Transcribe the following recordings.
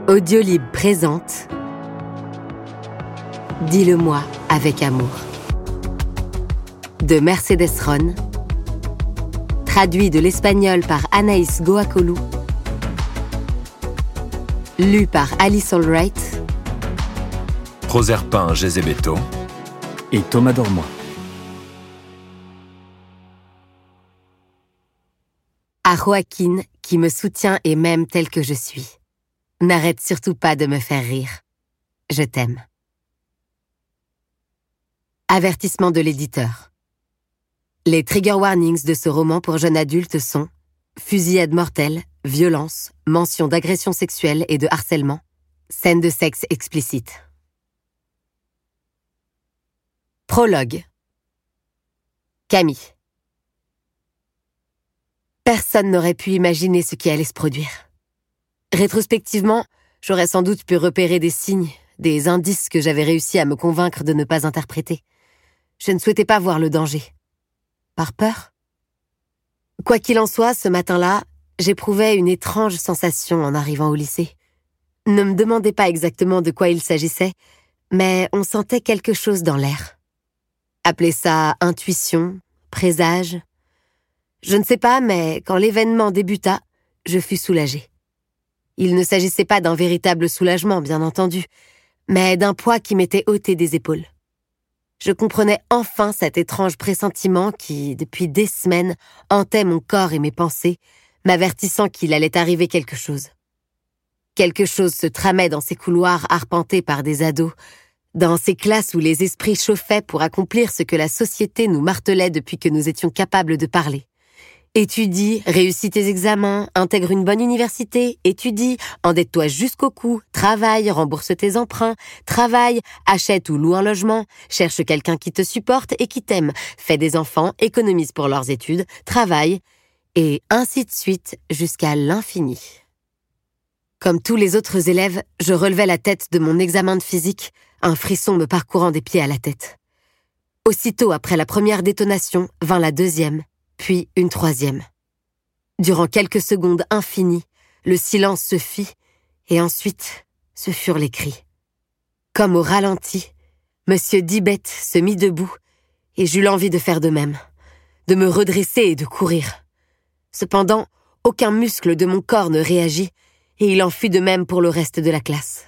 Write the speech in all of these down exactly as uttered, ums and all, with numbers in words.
Audiolib présente Dis-le-moi avec amour de Mercedes Ron, traduit de l'espagnol par Anaïs Goacolou, lu par Alice Allwright, Proserpin Gezebeto et Thomas Dormois. À Joaquin, qui me soutient et m'aime tel que je suis. N'arrête surtout pas de me faire rire. Je t'aime. Avertissement de l'éditeur. Les trigger warnings de ce roman pour jeunes adultes sont fusillade mortelle, violence, mention d'agression sexuelle et de harcèlement, scène de sexe explicite. Prologue. Camille. Personne n'aurait pu imaginer ce qui allait se produire. Rétrospectivement, j'aurais sans doute pu repérer des signes, des indices que j'avais réussi à me convaincre de ne pas interpréter. Je ne souhaitais pas voir le danger. Par peur ? Quoi qu'il en soit, ce matin-là, j'éprouvais une étrange sensation en arrivant au lycée. Ne me demandez pas exactement de quoi il s'agissait, mais on sentait quelque chose dans l'air. Appelez ça intuition, présage. Je ne sais pas, mais quand l'événement débuta, je fus soulagée. Il ne s'agissait pas d'un véritable soulagement, bien entendu, mais d'un poids qui m'était ôté des épaules. Je comprenais enfin cet étrange pressentiment qui, depuis des semaines, hantait mon corps et mes pensées, m'avertissant qu'il allait arriver quelque chose. Quelque chose se tramait dans ces couloirs arpentés par des ados, dans ces classes où les esprits chauffaient pour accomplir ce que la société nous martelait depuis que nous étions capables de parler. Étudie, réussis tes examens, intègre une bonne université, étudie, endette-toi jusqu'au cou, travaille, rembourse tes emprunts, travaille, achète ou loue un logement, cherche quelqu'un qui te supporte et qui t'aime, fais des enfants, économise pour leurs études, travaille, et ainsi de suite jusqu'à l'infini. Comme tous les autres élèves, je relevais la tête de mon examen de physique, un frisson me parcourant des pieds à la tête. Aussitôt après la première détonation, vint la deuxième, puis une troisième. Durant quelques secondes infinies, le silence se fit, et ensuite, ce furent les cris. Comme au ralenti, Monsieur Dibet se mit debout, et j'eus l'envie de faire de même, de me redresser et de courir. Cependant, aucun muscle de mon corps ne réagit, et il en fut de même pour le reste de la classe.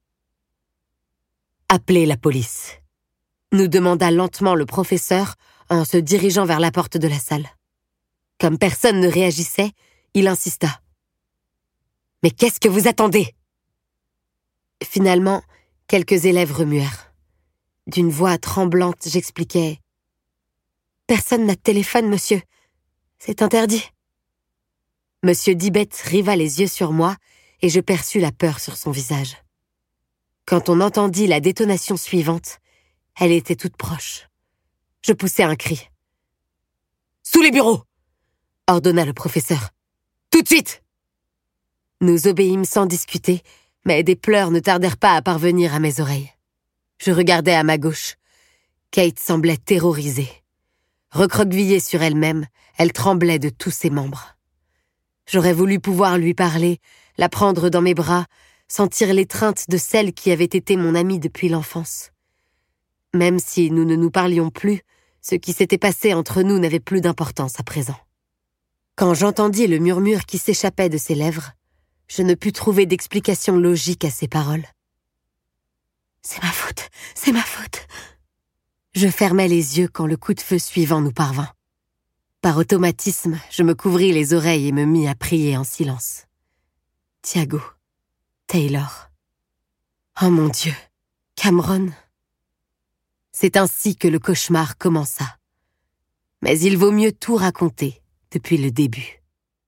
« Appelez la police », nous demanda lentement le professeur en se dirigeant vers la porte de la salle. Comme personne ne réagissait, il insista. « Mais qu'est-ce que vous attendez ?» Finalement, quelques élèves remuèrent. D'une voix tremblante, j'expliquai. « Personne n'a de téléphone, monsieur. C'est interdit. » Monsieur Dibet riva les yeux sur moi et je perçus la peur sur son visage. Quand on entendit la détonation suivante, elle était toute proche. Je poussai un cri. « Sous les bureaux !» ordonna le professeur. « Tout de suite !» Nous obéîmes sans discuter, mais des pleurs ne tardèrent pas à parvenir à mes oreilles. Je regardais à ma gauche. Kate semblait terrorisée. Recroquevillée sur elle-même, elle tremblait de tous ses membres. J'aurais voulu pouvoir lui parler, la prendre dans mes bras, sentir l'étreinte de celle qui avait été mon amie depuis l'enfance. Même si nous ne nous parlions plus, ce qui s'était passé entre nous n'avait plus d'importance à présent. Quand j'entendis le murmure qui s'échappait de ses lèvres, je ne pus trouver d'explication logique à ses paroles. « C'est ma faute, c'est ma faute !» Je fermai les yeux quand le coup de feu suivant nous parvint. Par automatisme, je me couvris les oreilles et me mis à prier en silence. Thiago, Taylor. Oh mon Dieu, Cameron. C'est ainsi que le cauchemar commença. Mais il vaut mieux tout raconter depuis le début.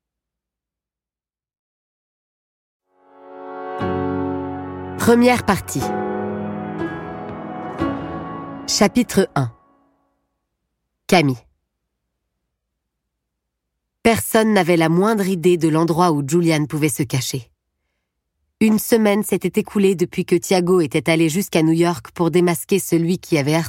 Première partie. Chapitre un. Camille. Personne n'avait la moindre idée de l'endroit où Julian pouvait se cacher. Une semaine s'était écoulée depuis que Thiago était allé jusqu'à New York pour démasquer celui qui avait harcelé